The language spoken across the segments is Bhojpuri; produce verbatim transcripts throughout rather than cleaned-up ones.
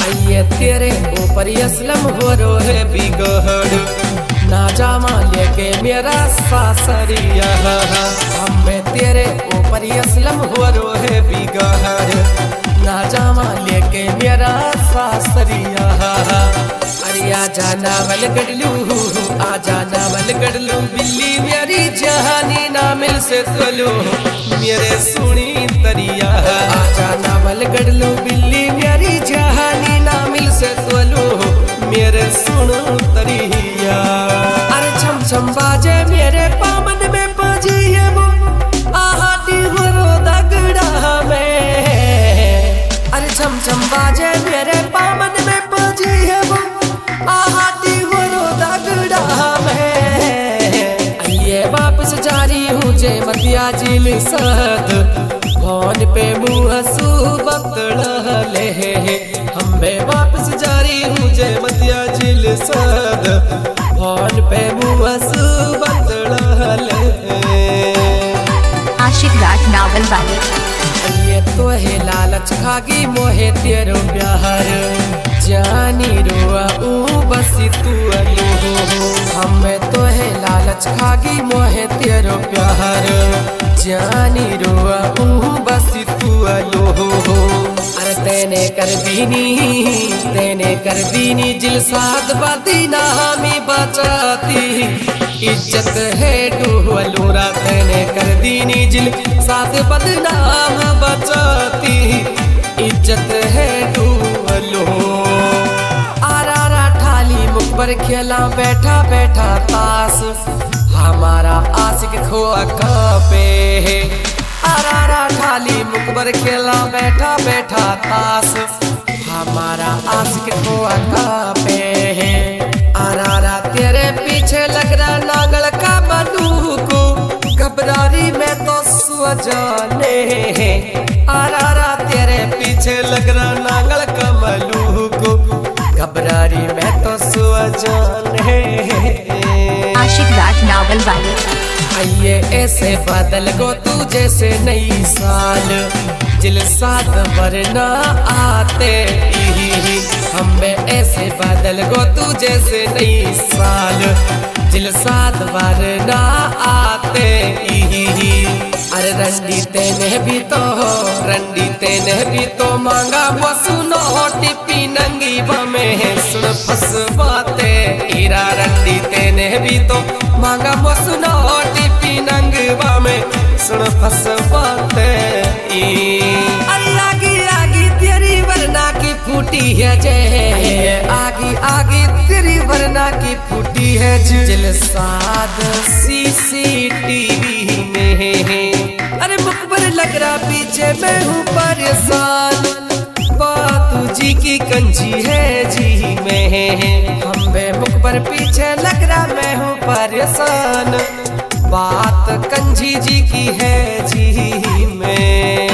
आइए तेरे ऊपर असलम हो रो है बिगड़ ना जामा लेके मेरा सासरिया। हमें तेरे ऊपर असलम हो रो है बिगड़ ना जामा लेके मेरा सासरिया। अरे आजा नावल गडलू आजा नावल गडलू बिल्ली मेरी जहानी ना मिल से तोलो मेरे सुनी तरिया। आजा नावल गडलू बिल्ली मेरी जहानी ना मिल से तोलो मेरे सुनो तरिया। अरे छम छम बाजे मेरे पामन में बाजी है वो आहाटी हो रो दगड़ा में। अरे छम छम बाजे मेरे पामन में बाजी है वो आहाटी हो रो दगड़ा में। आइए वापस जारी हूँ जे मतिया जिल सद फोन पे मुँह सू बतड़ले हमें वापस जारी हूँ जे मतिया जिल सद फोन पे मुँह सू बतड़ले। आशिक राज नावल वाले ये तो है लालच खागी मोहे तेरो प्यार जानी रोआ ऊ बसी तू अलो। हमें तो है लालच खागी मोहे तेरो प्यार जानी रोआ ऊ बसी तू अलो। अरे तेने कर दीनी तेने कर दीनी जिल साध बदीना हमें बचाती इज्जत है डूहलूरा। तेने कर दीनी जिल साथ बदनाम बचाती इज्जत है डूहलो। आरा ठाली मुखबर खेला बैठा बैठा तास हमारा आशिक खोआ पे। आरा ठाली मुखबर खेला बैठा बैठा तास हमारा आशिक खोआ पे। आरा तेरे पीछे लग रहा नांगल का बंदूक घबरारी में तो सुजाने। आरा तेरे पीछे लग रहा नांगल का मलूक घबरारी में तो सुजाने। आशिक राज नावल वाले आइए ऐसे बादल गो तू जैसे नई साल जिल साथ वरना आते हमें ऐसे बादल गो तू जैसे नई साल जिल साथ वरना आते। अरे रंडी तेने भी तो रंडी तेने भी तो मांगा वो सुनो टिपी नंगी बमे सुन फस बाते। हीरा रंडी तेने भी तो मांगा वो सुनो टिपी नंगवा में सुन फस बाते। अरे आगी आगी तेरी वरना की फूटी है जय आगी आगी तेरी वरना की फूटी है जिल साद सीसीटीवी में। अरे मुखबर लग रहा पीछे मैं हूँ परेशान बातू जी की कंजी है जी में। हमें मुखबर पीछे लग रहा मैं हूँ परेशान बात कंजी जी की है जी में।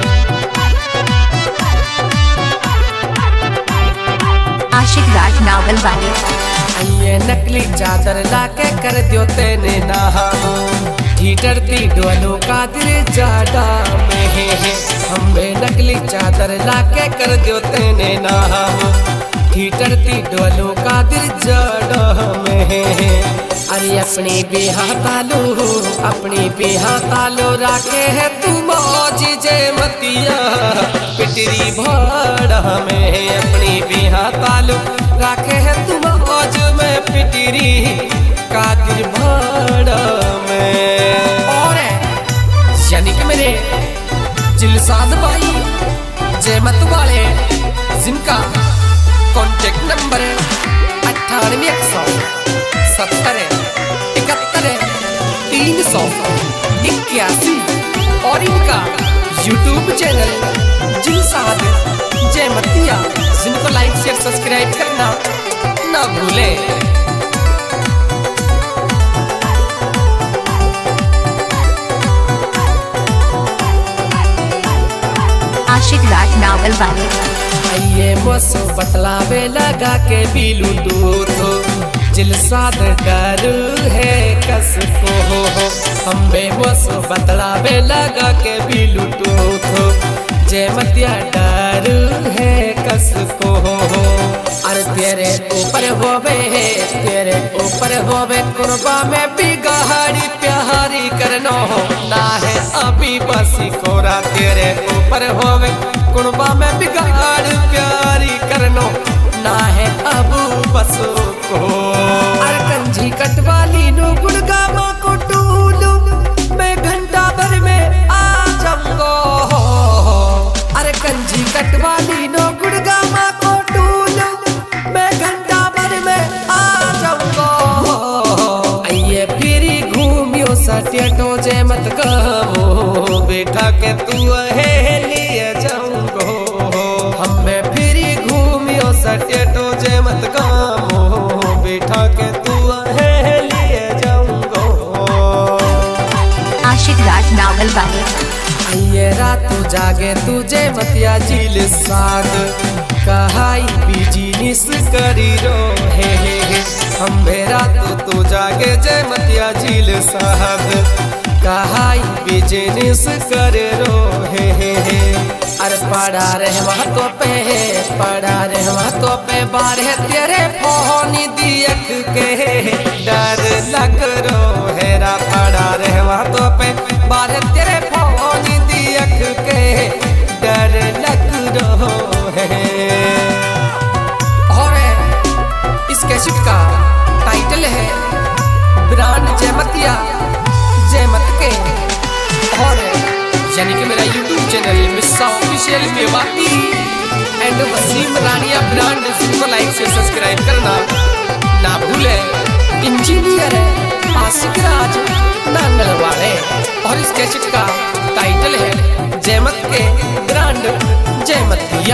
आशिक राज नावल वाले ये नकली चादर लाके कर दियो तेने नाम ढीटरती डोलो का दिल जाडा में। हमें नकली चादर लाके कर दियो तेने नाम ढीटरती डोलो का दिल जाडा में। अरे अपनी बिहा तालो अपनी बिहा तालो राखे है तू मौज जय मतिया पिटरी भाड़ा में। अपनी बिहा तालो राखे है तू मौज में पिटरी कादिर भाड़ा में। और यानी कि मेरे जिलसाद भाई जयमत वाले जिनका कॉन्टेक्ट नंबर अट्ठानवे एक सौ सत्तर इकहत्तर तीन सौ इक्यासी और इनका यूट्यूब चैनल जिलसाद जयमतिया जिनको लाइक शेयर सब्सक्राइब करना ना भूलें। आशिक राज नावल वाले आइए बस बतलावे लगा के पीलू दूध जिल साद डर है कस को हो। हमें बस बतलावे लगा के पीलू दूध जय मतिया डर है कस को हो। तेरे ऊपर होवे तेरे ऊपर होवे कुर्बा में बिगाड़ी प्यारी करनो ना है अभी बसी कोरा तेरे ऊपर होवे कुर्बा में बिगाड़ प्यारी करनो ना है अबू बस को अरे कंजी कटवाली नो गुड़गामा को टूलू मैं घंटा भर में आ जाऊंगो अरे कंजी कटवाली नो गुड़गामा को टूलू मैं घंटा भर में आ जाऊंगो आइए फिरी घूमियो सटेटो जे मत कहो बेटा के तू है लिए जाऊंगो हमें फिरी घूमियो सटेटो जे मत कहो बेटा के तू है लिए जाऊंगो आशिक राज नावल वाले आइए रात जागे तुझे मतिया झील साग कहाई बिजनिस करी रो हे हे हे हम बेरा तो तू जागे जय मतिया झील साग कहाई बिजनिस करे रो हे हे हे अरे पड़ा रहवा तो पे पड़ा रहवा तो पे बारे तेरे फोनी दियक के डर लग रो हेरा पड़ा रहवा तो पे बारे तेरे फोनी दियक के डर लग रो है और इस कैसेट का टाइटल है ब्रांड जयमतिया जयमत के और यानी कि मेरा YouTube channel Missa official Mewati and Wasim Raniya brand इसको लाइक से सब्सक्राइब करना ना भूले इंजीनियर है आशिक राज नांगलवाड़े और इस कैसेट का टाइटल है जयमत के ब्रांड जयमतिया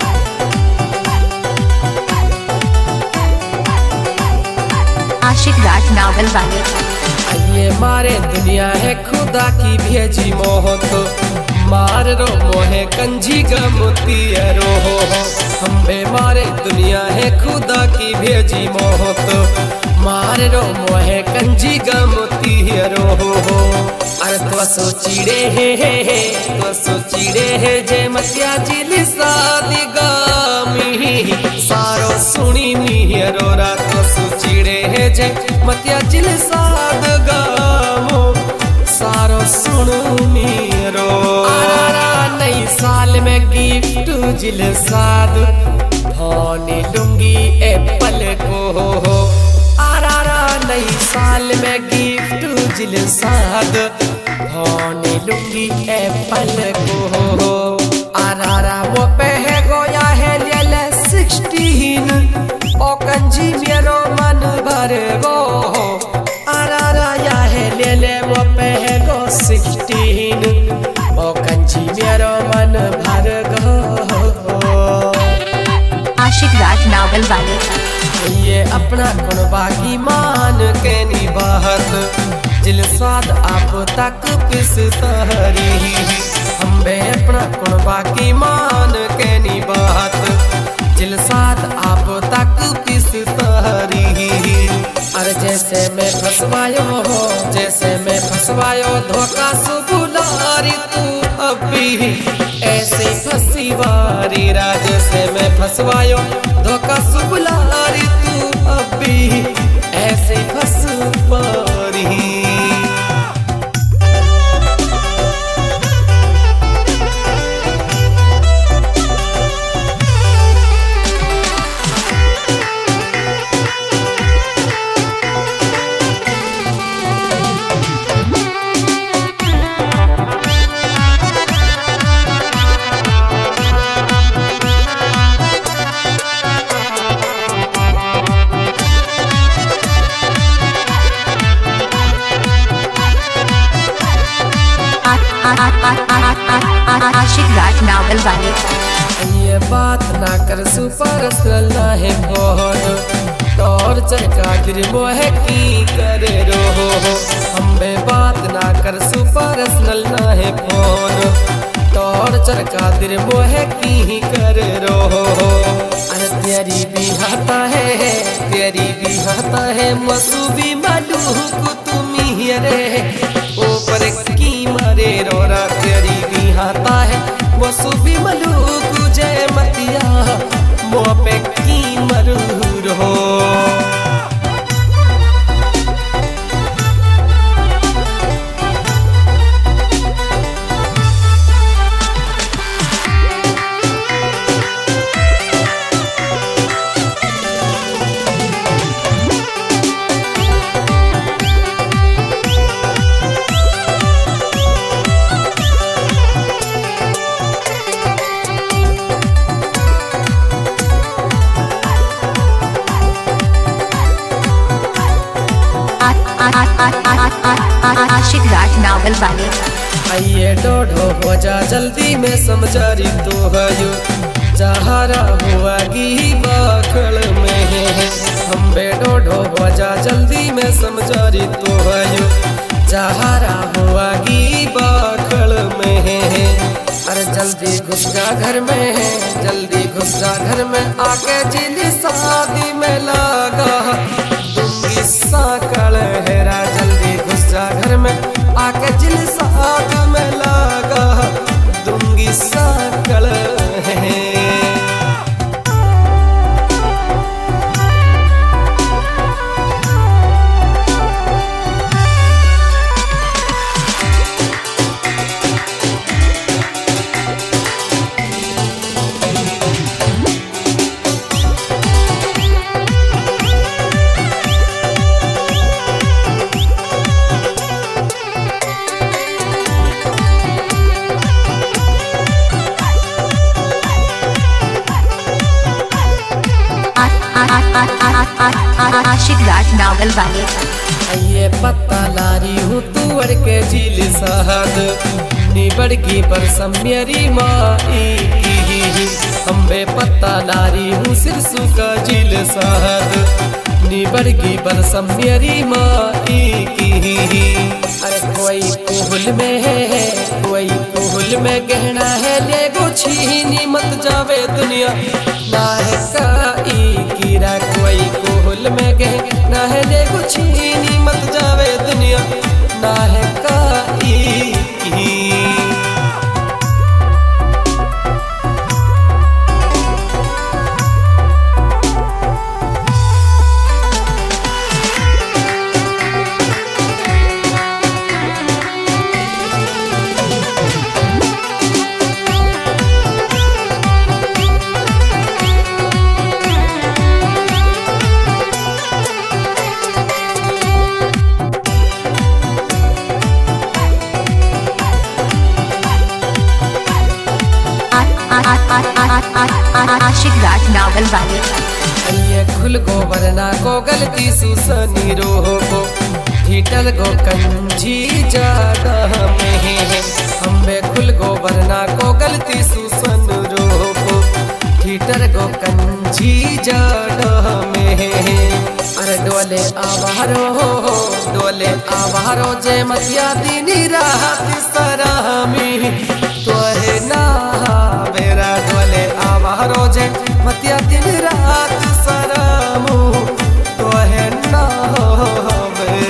आशिक राज नावल वाले ये मारे दुनिया है खुदा की भेजी मोहत मार रो मोहे कंजी गमती रो हम मारे दुनिया है खुदा की भेजी मोहत मार रो मोहे कंजी गमती रो अरे तो सो चिड़े है तो सो चिड़े है जय मतिया जिल शादी गामी सारो सुनी मिहरो रात तो सो चिड़े है जय मतिया जिल साद गामो सारो सुनो मेरो नई साल में गिफ्ट जिल साद धोनी लूंगी एप्पल को आरारा नई साल में गिफ्ट जिल साद धोनी लूंगी एप्पल को आरारा वो पह गोया है ले सिक्सटीन ओ कंजी मेरो मन भर गो आरारा या है ले ले वो पह गो सिक्सटीन ओ कंजी मेरो मन भर गो आशिक राज नावल वाले ये अपना कौन बाकी मान के निभात जिल स्वाद आप तक पिस तहरी हम बे अपना कौन बाकी मान के निभात जिल साथ आप तक पिस तहरी अरे जैसे मैं फसवायो हो जैसे मैं फसवायो धोखा सुबुलारी तू अभी ऐसे फसी वारी रा जैसे मैं फसवायो धोखा सुबुलारी तू अभी ऐसे फस वारी आशिक राज नावल वाले ये बात ना कर सुपर ना है फोन तोर चरका गिर मोहे की करे रो हमें बात ना कर सुपर ना है फोन तोर चरका दिल मोहे की करे रो अरे तेरी भी हाथा है तेरी भी हाथा है मसूबी मालूक तुम्ही रे ऊपर की मारे रोरा तेरी भी हाथा है मसूबी मालूक जय मतिया मुँह पे की मरू आशिक राज नावल वाले। आइए डोढ़ो हो जा जल्दी में समझारी तो है जहारा हुआ की बाखल में है। हम बे डोढ़ो हो जा जल्दी में समझारी तो है जहारा हुआ की बाखल में है। अरे जल्दी घुस जा घर में है, जल्दी घुस जा घर में आके जिली शादी में लगा दूंगी साकल हेरा। जल्दी घुस जा घर में आके जिली शादी में लगा दूंगी साकल है। आशिक राज नावल वाले। ये पत्ता लारी हूँ तुअर के झील सहद निबड़ की बरसम मेरी माई की। हम बे पत्ता लारी हूँ सिरसू का झील सहद निबड़ की बरसम मेरी माई की। अरे कोई कोहल में है, कोई कोहल में गहना है, ले गो छीनी मत जावे दुनिया ना है काई कीरा। कोई कोहल में गहना है, ले गो छीनी मत जावे दुनिया ना है काई की। आशिक राज नावल वाले। ये खुल गो वरना को गलती सुसनी रोहो को ठीटल गो कंजी जादा में है। हमें खुल गो वरना को गलती सुसन रोहो को ठीटर गो कंजी जादा में है। अरे डोले आवारो डोले आवारो जे मतिया दीनी रात सरामी तो है ना बेरा। डोले आवारो जे मतिया दिन रात सरामू तो है ना बे।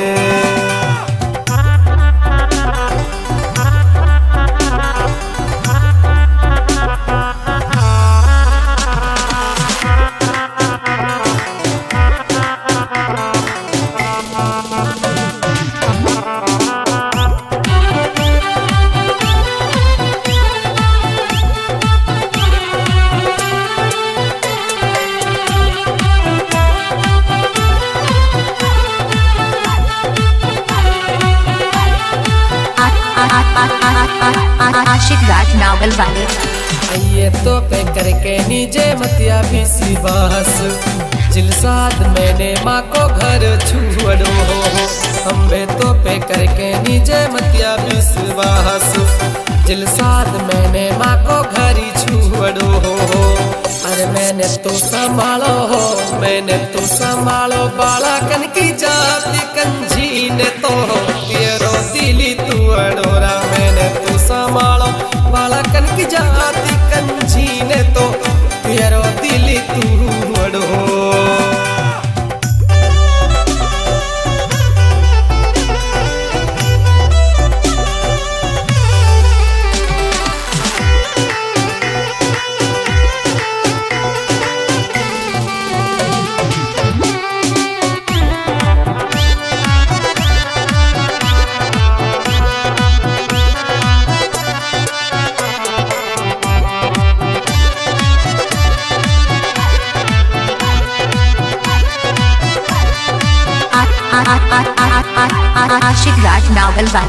आशिक राज नावल वाले। ये तो पे करके नीचे मतिया भी सिवास जिलसाद मैंने माँ को घर छुड़ो हो। हम बे तो पे करके नीचे मतिया भी सिवास जिलसाद मैंने माँ को घर छुड़ो हो। अरे मैंने तो संभालो हो, मैंने तो संभालो बाला कन की जाति कंजी ने तो तेरो दिली तू अडोरा। मैंने तो संभालो बाला कन की जाति कंजी ने तो तेरो दिली तू अडो। आशिक राज नावल वाले।